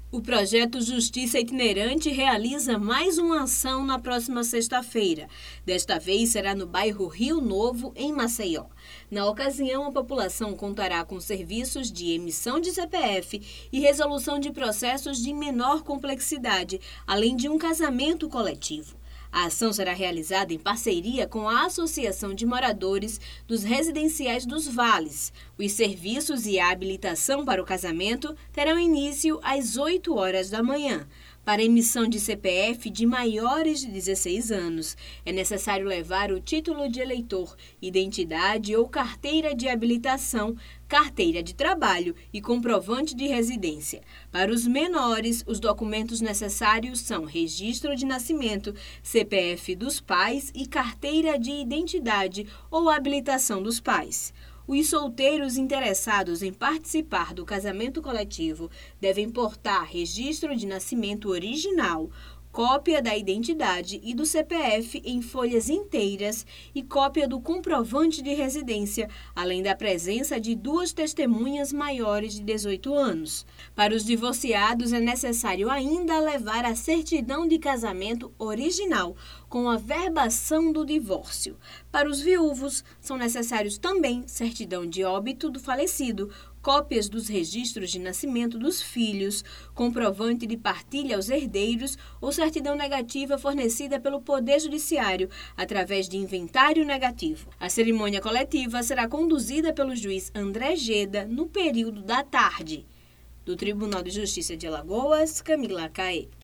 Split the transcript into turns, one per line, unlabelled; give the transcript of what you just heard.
O projeto Justiça Itinerante realiza mais uma ação na próxima sexta-feira. Desta vez será no bairro Rio Novo, em Maceió. Na ocasião, a população contará com serviços de emissão de CPF e resolução de processos de menor complexidade, além de um casamento coletivo. A ação será realizada em parceria com a Associação de Moradores dos Residenciais dos Vales. Os serviços e a habilitação para o casamento terão início às 8 horas da manhã. Para emissão de CPF de maiores de 16 anos, é necessário levar o título de eleitor, identidade ou carteira de habilitação, carteira de trabalho e comprovante de residência. Para os menores, os documentos necessários são registro de nascimento, CPF dos pais e carteira de identidade ou habilitação dos pais. Os solteiros interessados em participar do casamento coletivo devem portar registro de nascimento original, cópia da identidade e do CPF em folhas inteiras e cópia do comprovante de residência, além da presença de 2 testemunhas maiores de 18 anos. Para os divorciados, é necessário ainda levar a certidão de casamento original, com a verbação do divórcio. Para os viúvos, são necessários também certidão de óbito do falecido, cópias dos registros de nascimento dos filhos, comprovante de partilha aos herdeiros ou certidão negativa fornecida pelo Poder Judiciário através de inventário negativo. A cerimônia coletiva será conduzida pelo juiz André Geda no período da tarde. Do Tribunal de Justiça de Alagoas, Camila Caê.